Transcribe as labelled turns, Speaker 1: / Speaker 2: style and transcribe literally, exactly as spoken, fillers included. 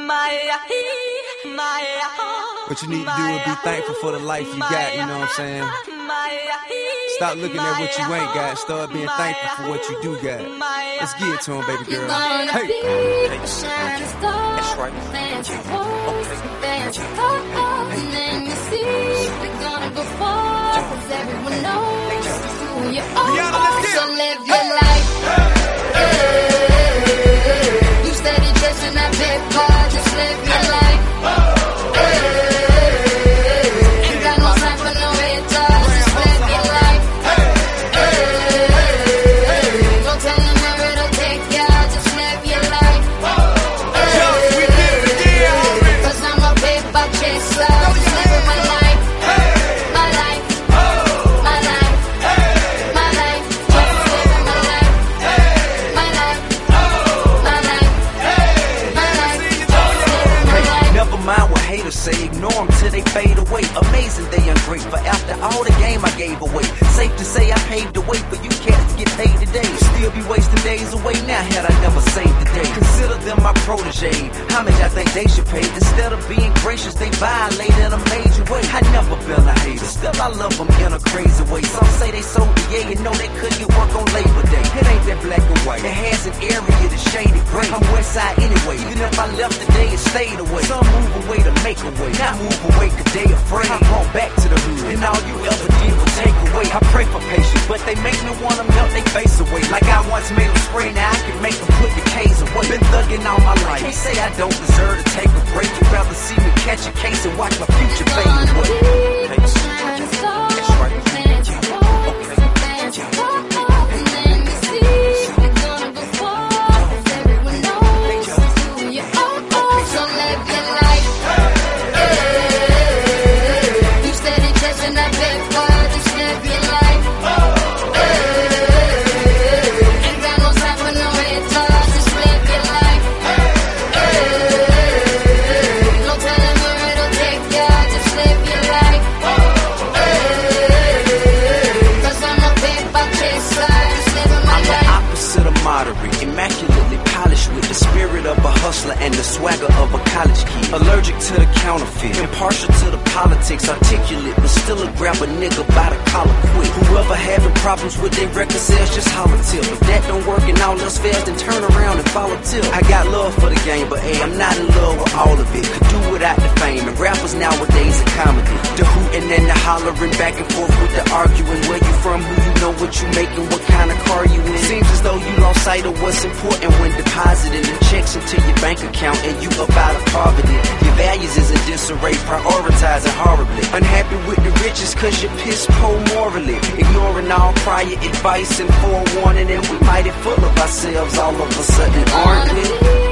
Speaker 1: What you need to do is be thankful for the life you got, you know what I'm saying? Stop looking at what you ain't got, start being thankful for what you do got. Let's get it to him, baby girl. Hey!
Speaker 2: Hey. That's right. And then you see, we're gonna go far, cause everyone knows who you are. So live your life. Hey. You steady chasing that big car, just live your life. Hey. Ain't got no time for no haters, just live your life. Hey. Don't tell them where it'll take ya, just live your life. Hey. Cause I'm a paper chaser, just living my life. My life. My life. My life. Just living my life. My life. My life. My life. Just living my life.
Speaker 3: Never mind what haters say, ignore them till they fade away. Amazing they ungrateful after all the game I gave away. Safe to say I paved the way for you cats to get paid today. Still be wasting days away now had I never saved the day. Consider them my protege, how much I think they should pay. Instead of being gracious, they violate in a major way. I never been a hater, still I love them in a crazy way. Some say they sold the yeah, you know they couldn't get work on Labor Day. It ain't that black and white, it has an area that's shaded gray. I'm west side anyway, even if I left today it stayed away. Some move away to make a way, not move away cause they afraid. I brought back to the hood, and all you ever did was take away. I pray for patience, but they make me wanna melt they face away. Like I once made them spray, now I can make them put the K's away. Been thugging all my life, can't say I don't deserve to take a break. You'd rather see me catch a case and watch my future fade away. Hey. That's right. Immaculately polished with the spirit of a hustler and the swagger of a college kid. Allergic to the counterfeit, impartial to the politics, articulate, but still a grab a nigga by the collar quick. Whoever having problems with their record sales, just holler till. If that don't work and all else fails, then turn around and follow till. I got love for the game, but hey, I'm not in love with all of it. Could do without the fame, and rappers nowadays are comedy. The hooting and the hollering, back and forth with the arguing. Where you from, who you know, what you making, what kind of car you in. Seems as though you lost sight of what's important when depositing the checks into your bank account and you up out of poverty. Your values is in disarray, prioritizing horribly. Unhappy with the riches cause you're piss poor morally. Ignoring all prior advice and forewarning, and we mighty full of ourselves all of a sudden, aren't we?